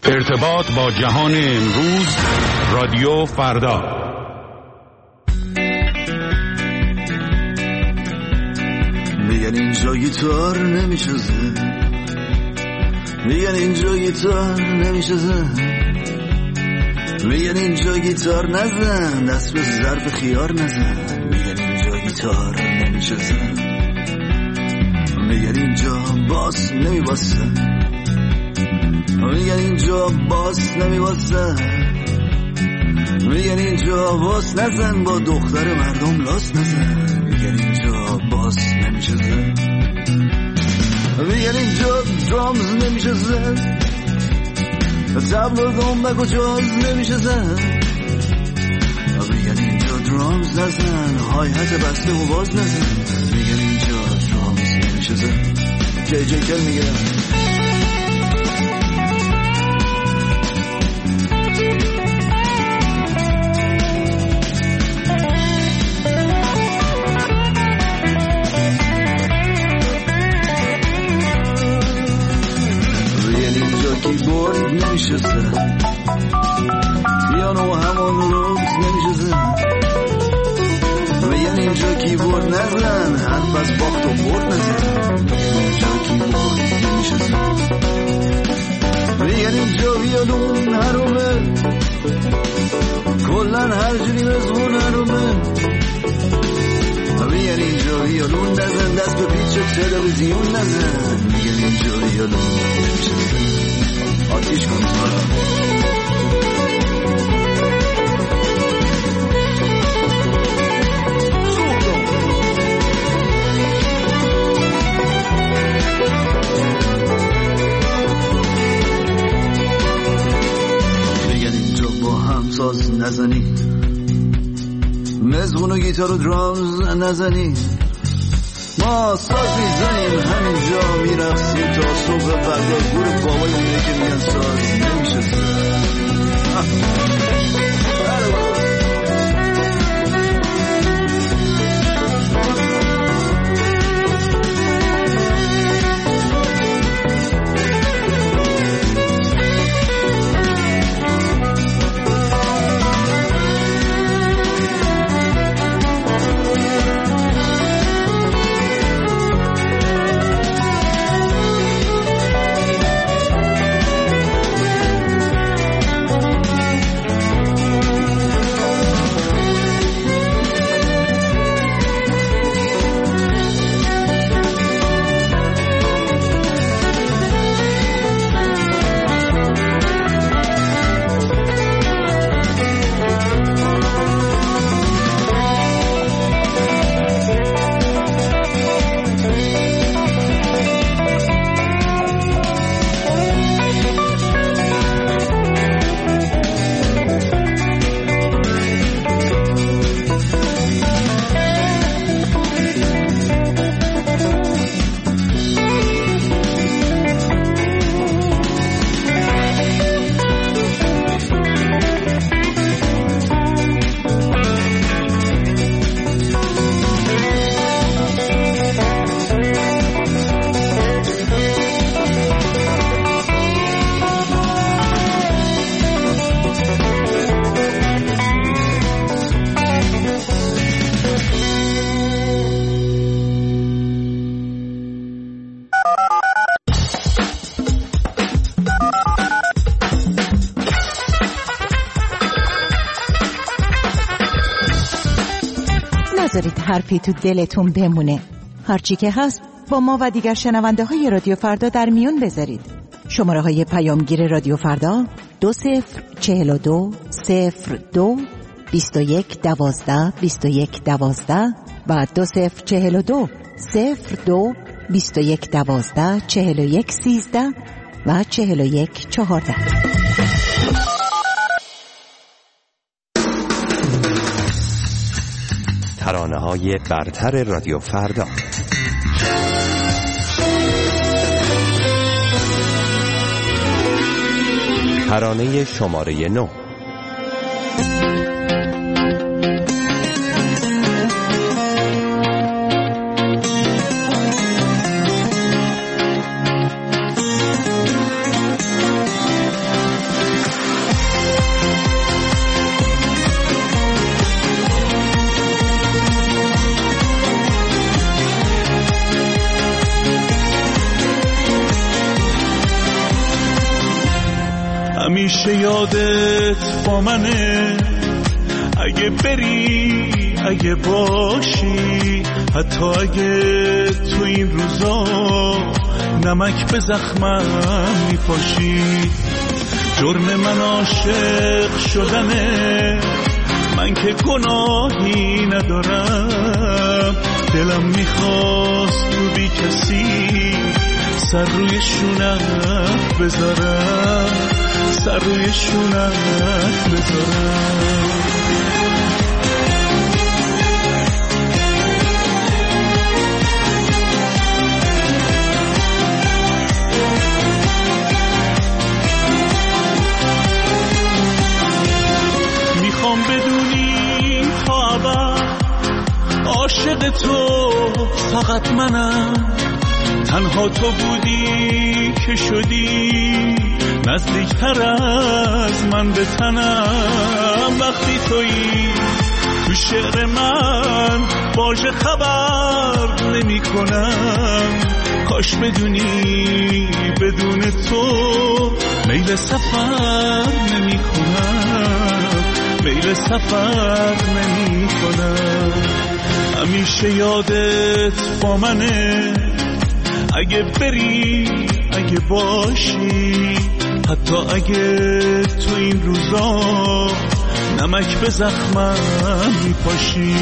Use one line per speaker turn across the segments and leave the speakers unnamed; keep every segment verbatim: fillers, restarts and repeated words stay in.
ارتباط با جهان امروز، رادیو فردا.
میگن اینجا گیتار نمیشه زد، میگن اینجا گیتار نمیشه زد، میگن اینجا گیتار نزن، دست به ظرف خیار نزن. میگن اینجا گیتار نمیشه زد، میگن اینجا باس نمیباسه، میگن اینجا باس نمیباسه، میگن اینجا باس نزن، با دختر مردم لاس نزن. میگن اینجا باس نمیشه زد، میگن اینجا درامز نمیشه زد، تبل و دنبک و جاز نمیشه زد. میگن اینجا درامز نزن، های حت بسته و باز نزن. میگن اینجا درامز نمیشه زد. جی جی کل میگه کیبورد نمیشه زد، پیانو همون روز نمیشه زد. میگن اینجا کیبورد نزن، حرف از باخت و برد نزن. میگن اینجا کیبورد نمیشه زد، میگن اینجا ویولون حرومه، کلن هر جوری مزمون حرومه. میگن اینجا ویولون نزن، دست به پیچ تلویزیون نزن. میگن اینجا ویولون نمیشه زد، آتیش کن سارا. میگن اینجا با هم ساز نزنی، مزغون و گیتار و درامز نزنی. ما ساز میزنیم همینجا میرقصیم تا صبح فردا. گور بابای اونه که میگن ساز نمیشه زد.
نذارید حرفی تو دلتون بمونه. هرچی که هست با ما و دیگر شنونده های رادیو فردا در میون بذارید. شماره های پیامگیر رادیو فردا دو صفر چهل و دو صفر دو بیست و یک دوازده بیست و یک دوازده و دو صفر چهل و دو صفر دو بیست و یک دوازده چهل و یک سیزده و چهل و یک چهارده.
ترانه‌های برتر رادیو فردا. ترانه شماره نو.
همیشه یادت با منه، اگه بری اگه باشی، حتی اگه تو این روزا نمک به زخمم میپاشی. جرم من عاشق شدنه، من که گناهی ندارم. دلم میخواست تو بی کسی سر روی شونت بذارم، سر روی شونت بذارم. میخوام بدونی تا ابد عاشق تو فقط منم. تنها تو بودی که شدی نزدیکتر از من به تنم. وقتی تویی تو شعر من واژه خبر نمی کنم. کاش بدونی بدون تو میل سفر نمی کنم، میل سفر نمی کنم. همیشه یادت با منه، اگه بری اگه باشی، حتی اگه تو این روزا نمک به زخمم میپاشی.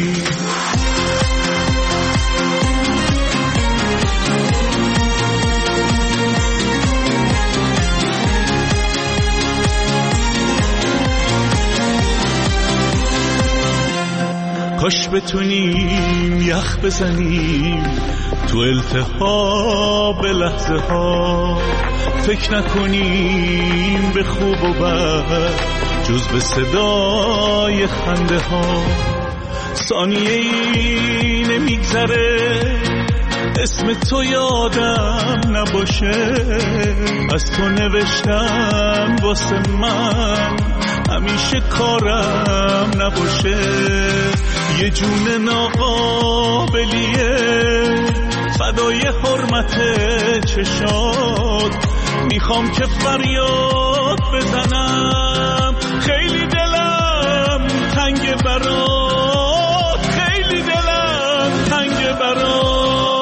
کاش بتونیم یخ بزنیم تو التهاب لحظه ها، فکر نکنیم به خوب و بد جز به صدای خنده ها. ثانیه ای نمیگذره اسم تو یادم نباشه، از تو نوشتم واسه من همیشه کارم نباشه. یه جون ناقابلیه فدای حرمت چشات، میخوام که فریاد بزنم خیلی دلم تنگ برات، خیلی دلم تنگ برات.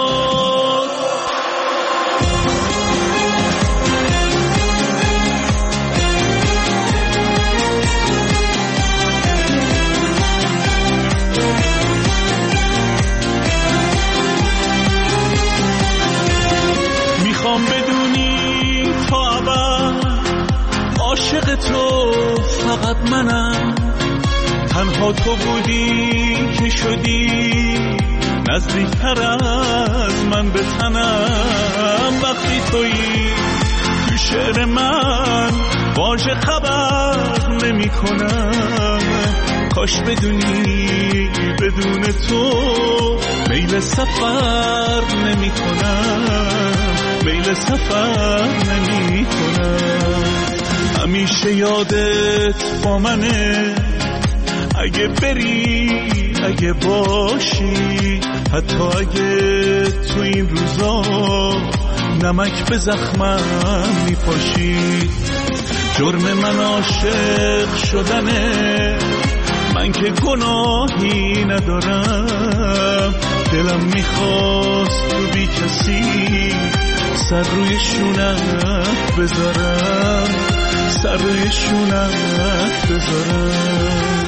میخوام بدونی تا ابد عاشق تو فقط منم. تنها تو بودی که شدی نزدیکتر از من به تنم. وقتی تویی تو شعر من واژه خبر نمی کنم. کاش بدونی بدون تو میل سفر نمی کنم، میل سفر نمی کنم. همیشه یادت با منه، اگه بری اگه باشی، حتی اگه تو این روزا نمک به زخمم میپاشی. جرم من عاشق شدنه، من که گناهی ندارم. دلم میخواست تو بی کسی سر روی شونت بذارم، سر روی شونت بذارم.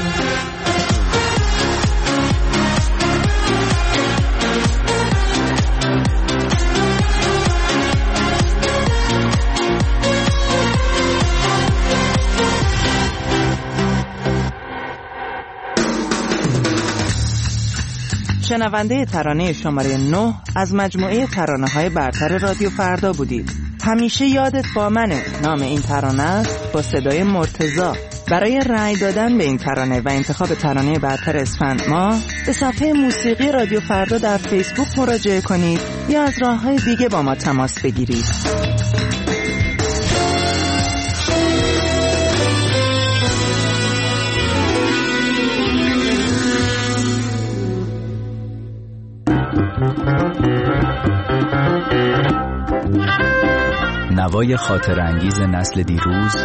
شنونده ترانه شماره نه از مجموعه ترانه‌های برتر رادیو فردا بودید. همیشه یادت با منه نام این ترانه است، با صدای مرتضی. برای رأی دادن به این ترانه و انتخاب ترانه برتر اسفند ماه به صفحه موسیقی رادیو فردا در فیسبوک مراجعه کنید یا از راه‌های دیگه با ما تماس بگیرید.
هوای خاطر انگیز نسل دیروز،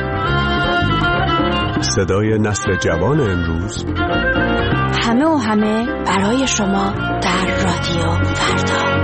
صدای نسل جوان امروز،
همه و همه برای شما در رادیو فردا.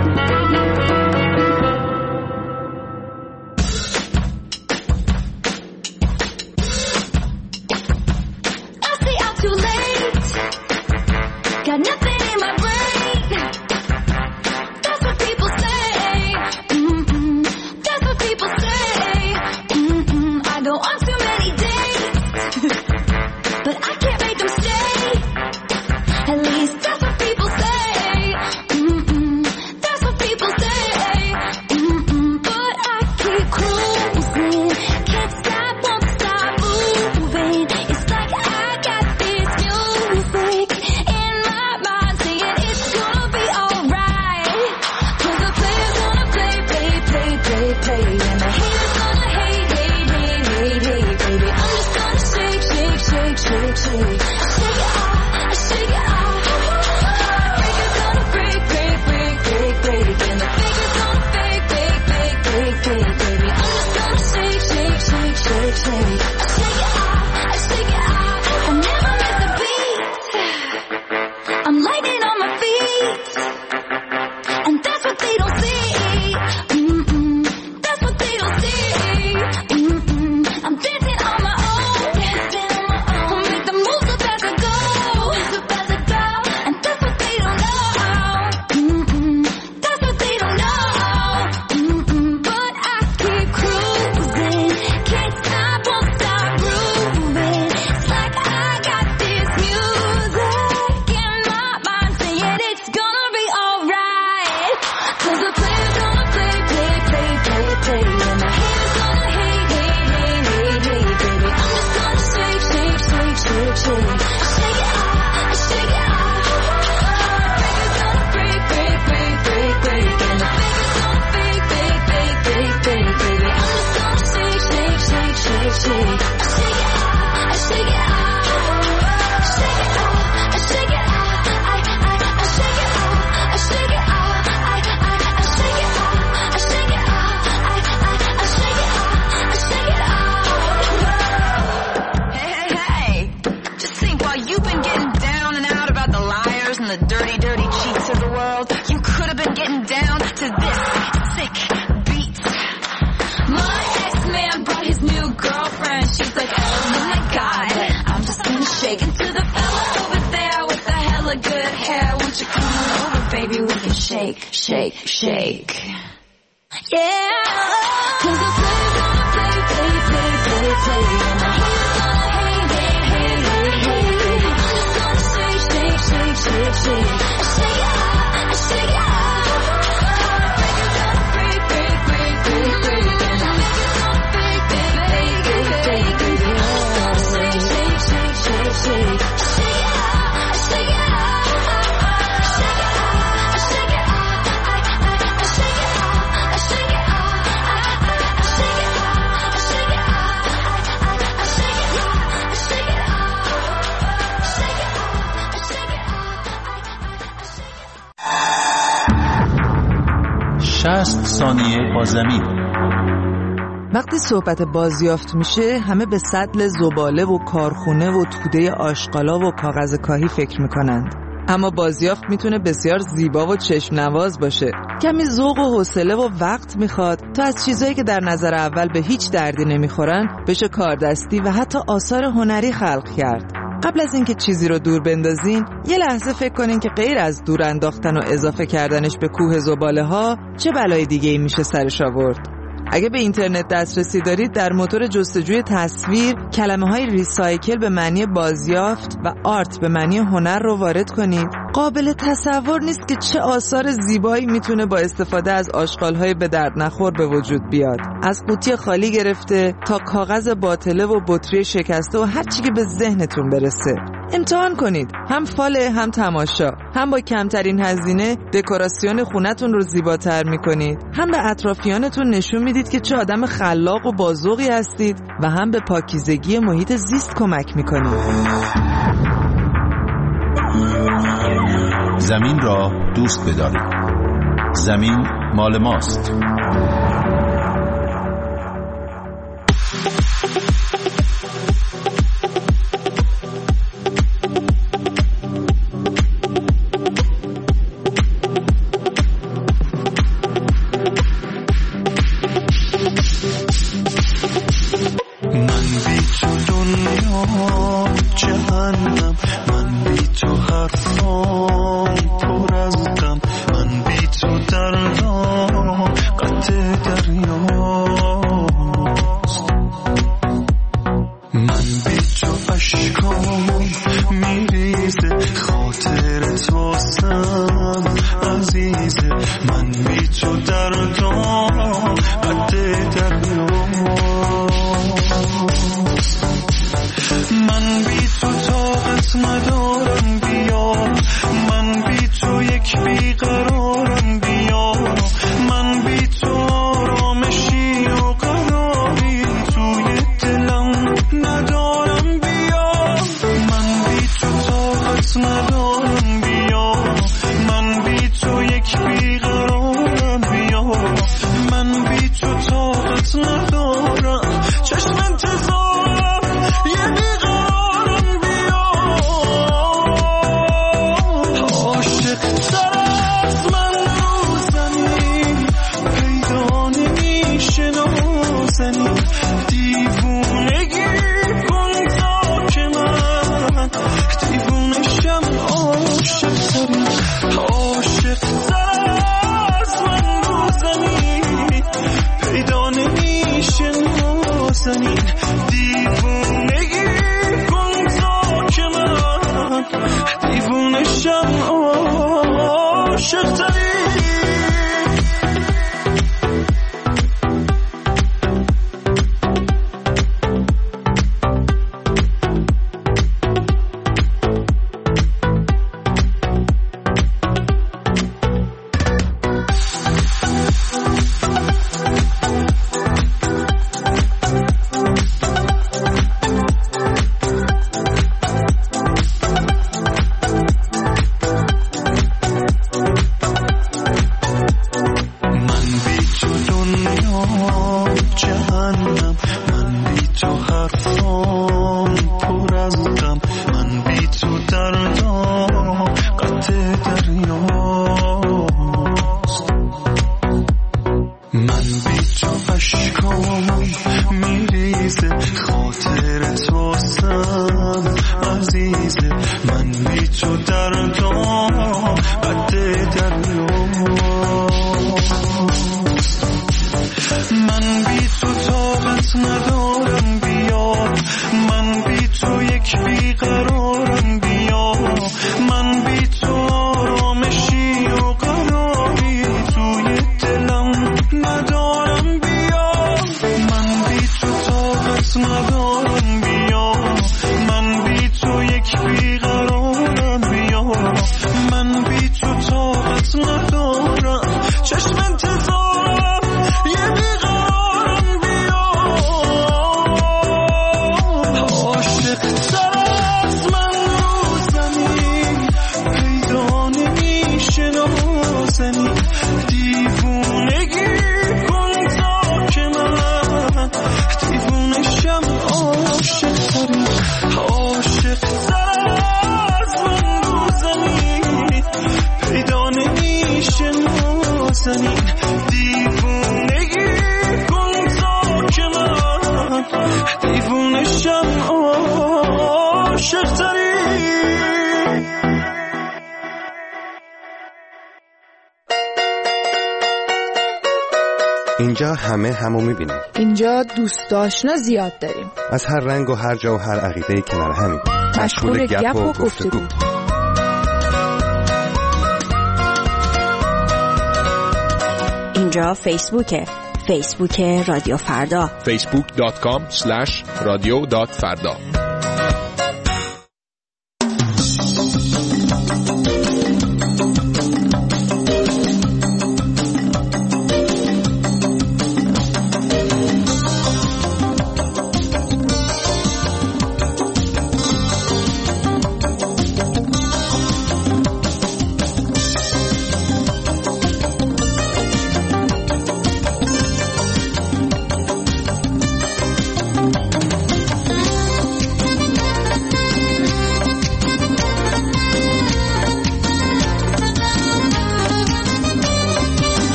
شصت ثانیه با زمین.
وقتی صحبت بازیافت میشه همه به سطل زباله و کارخونه و توده آشغالا و کاغذ کاهی فکر میکنند، اما بازیافت میتونه بسیار زیبا و چشم نواز باشه. کمی ذوق و حوصله و وقت میخواد تا از چیزایی که در نظر اول به هیچ دردی نمیخورن بشه کاردستی و حتی آثار هنری خلق کرد. قبل از اینکه چیزی رو دور بندازین یه لحظه فکر کنین که غیر از دور انداختن و اضافه کردنش به کوه زباله ها چه بلای دیگه ای میشه سرش آورد. اگه به اینترنت دسترسی دارید در موتور جستجوی تصویر کلمه های ریسایکل به معنی بازیافت و آرت به معنی هنر رو وارد کنید. قابل تصور نیست که چه آثار زیبایی میتونه با استفاده از آشغال‌های به درد نخور به وجود بیاد. از قوطی خالی گرفته تا کاغذ باطله و بطری شکسته و هر چی که به ذهنتون برسه. امتحان کنید، هم فاله هم تماشا، هم با کمترین هزینه دکوراسیون خونتون رو زیباتر میکنید، هم به اطرافیانتون نشون میدید که چه آدم خلاق و بازوقی هستید و هم به پاکیزگی محیط زیست کمک میکنید.
زمین را دوست بدارید. زمین مال ماست.
من بی تو دنیا جهنم، من بی تو حرفام پر از غم، من بی تو دردام قطع دریاست، من بی تو اشکام میریزه، خاطرت واسم عزیزه، من بی تو دردام قطع دریاست، من بی تو طاقت ندارم بیا، من بی تو یک بیقرارم بیا، من بی تو آرامشی و قراری توی دلم ندارم بیا، من بی تو طاقت ندارم بیا، من بی تو یک بیقرارم بیا، من بی تو طاقت ندارم، چشم انتظارم یه بیقرارم بیا، عاشق تر از من رو زمین پیدا نمیشه نازنین، دیوونگی کن تا که من دیوونشم، عاشق ترین عاشق تر از من رو زمین پیدا نمیشه نازنین، دیوونگی کن تا که من دیوونشم، عاشق ترین.
اینجا همه همو میبینیم.
اینجا دوست آشنا زیاد داریم.
از هر رنگ و هر جا و هر عقیده کنار همیم.
مشغول گپ و گفتگو.
اینجا فیسبوکه. فیسبوک رادیو فردا.
فیسبوک دات کام اسلش رادیو دات فردا.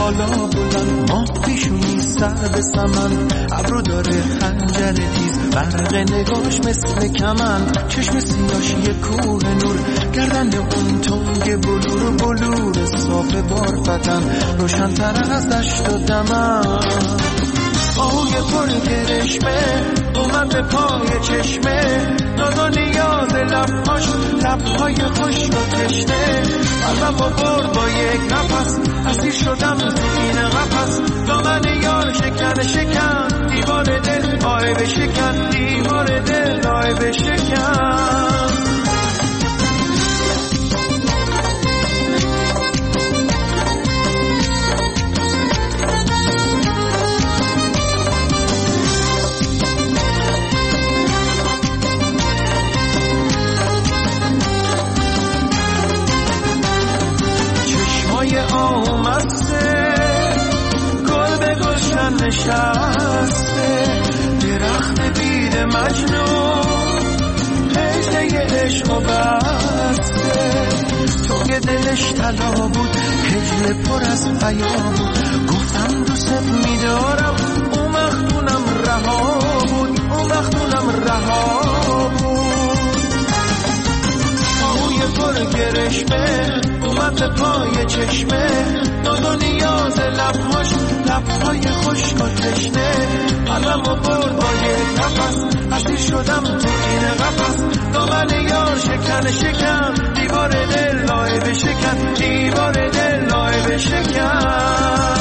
بالا بلند، ماه پیشونی سر به سمن، ابرو داره خنجر تیز، برق نگاش مثل کمند، چشم سیاش یه کوه نور، گردن اون تنگ بلور بلور صاف بارفتن، روشن تر از دشت و دمن. آهوی پر کرشمه اومد به پای چشمه، نادا نیاز لبهاش، لبهای خشک و تشنه، قلبمو برد با یک نفس، اسیر شدم تو این قفس، دامن یار شکن شکن، دیوار دل آی بشکن، دیوار دل آی بشکن. آمسته گل به گلشن نشسته، درخت بید مجنون پیله عشق و بسته، توی دلش طلا بود، هجل پر از پیام بود، گفتم دوست میدارم، اون وقتونم رها بود، اون وقتونم رها بود. آهوی پر گرشمه اومد به پای چشمه، ناز و نیاز لبهاش، لبهای خشک و تشنه، قلبمو برد با یک نفس، اسیر شدم تو این قفس، دامن یار شکن شکن، دیوار دل لای بشکن، دیوار دل لای بشکن.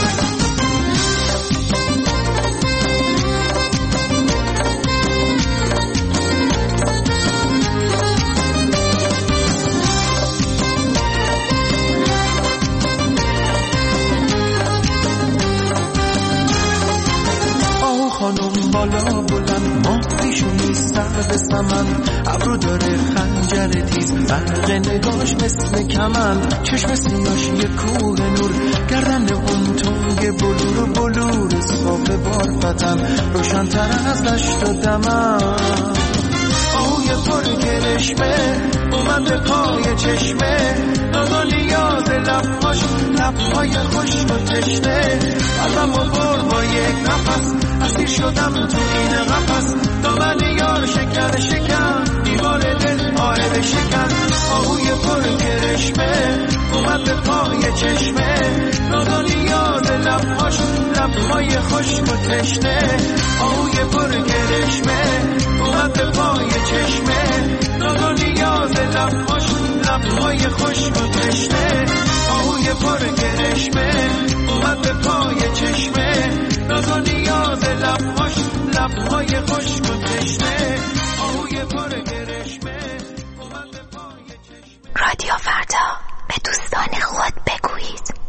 خانم بالا بلند، ماه پیشونی سر به سمن، ابرو داره خنجر تیز، برق نگاش مثل کمند، چشم سیاش یه کوه نور، گردن اون تنگ بلور بلور صاف بارفتن، روشن تر از دشت و دمن. آهوی پر کرشمه اومد به پای چشمه، نادا نیاز لبهاش، لبهای خشک و تشنه، قلبمو برد با یک نفس، اسیر شدم تو این قفس، دامن یار شکن شکن، دیوار دل آهل شکن. آهوی پر کرشمه اومد به پای چشمه، نادا نیاز لبهاش، لبهای خشک و تشنه، آهوی پر کرشمه اومد به پای چشمه، نادا نیاز لبهاش، لبهای خشک و تشنه، آهوی پر کرشمه اومد به پای چشمه، نادا نیاز لبهاش، لبهای خشک و تشنه، آهوی پر کرشمه اومد به پای چشمه.
رادیو فردا، به دوستان خود بگویید.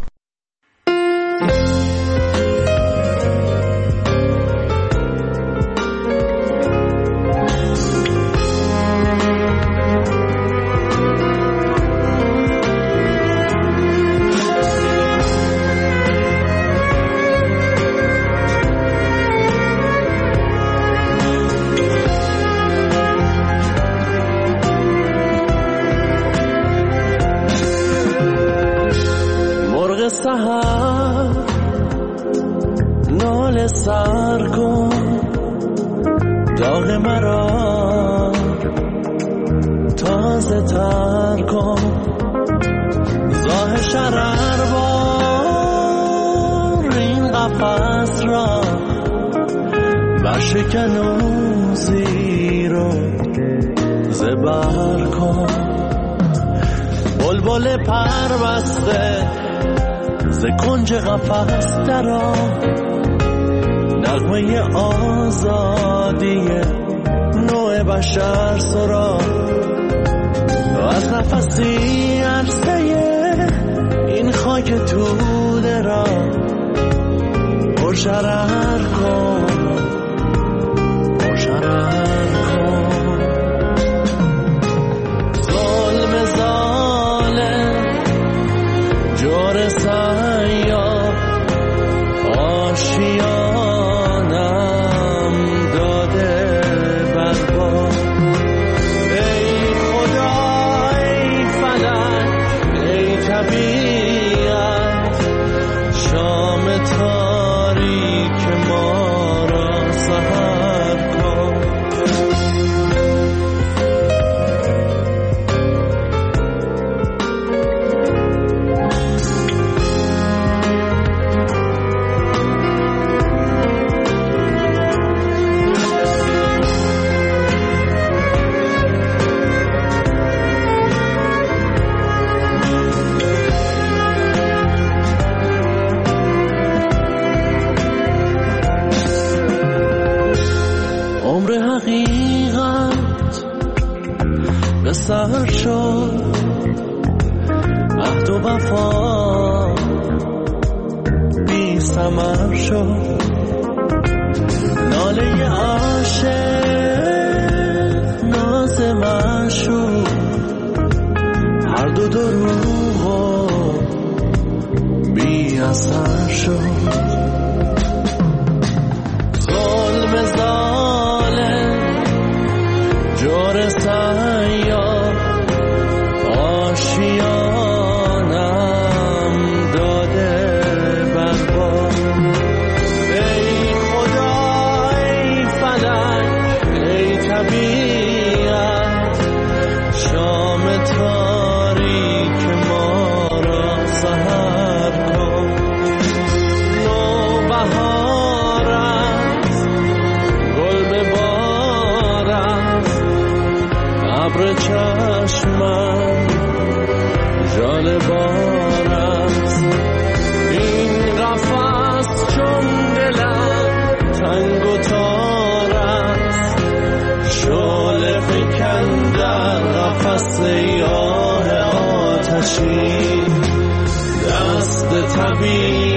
سحر نال سر کن، داغ مرا تازه تر کن، زاه شرر بار این قفص را، برشکن و زیر و زبر کن، بلبل پر بسته ز کنج قفس درآ، نغمه آزادی نوع بشر سرا، از نفسی عرصه این خاک توده را پرشرر کن، پرشرر کن. ظلم ظالم جور سیاه آشیانم داده برپا، ای خدا ای فلک ای طبیعت، عهد و وفا بی ثمر شد. ناله عاشق ناز معشوق هر دو دروغ و بی اثر شد. ظلم ظالم جور سیاه آشیانم داده برباد. ای خدا ای فلک ای طبیعت شام تاریک ما را سحر کن. نوبهار است گل ببار است ابر چشمم ژاله بار است. این قفس چون دلم تنگ و تار است شعله فکن در قفس سیاه آتشی دست طبیعت